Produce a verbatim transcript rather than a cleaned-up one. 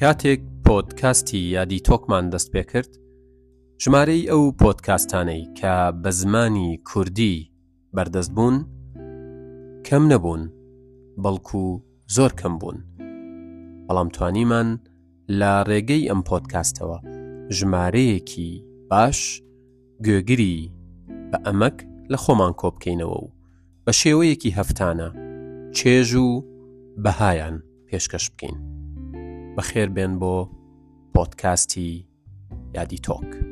کاتێک پۆدکاستی یادی تۆکمان دەست پێ کرد، ژمارەی ئەو پۆدکاستانەی کە بە زمانی کوردی بەردەست بوون کەم نەبوون، بەڵکو زۆر کەم بوون. بەڵام توانیمان لە ڕێگەی ئەم پۆدکاستەوە ژمارەیەکی باش گوێگری بە ئەمەک لە خۆمان کۆبکەینەوە و بە شێوەیەکی هەفتانە چێژ و بەهایان پێشکەش بکەین. بەخێر بێن بۆ پۆدکاستی یادی تۆک.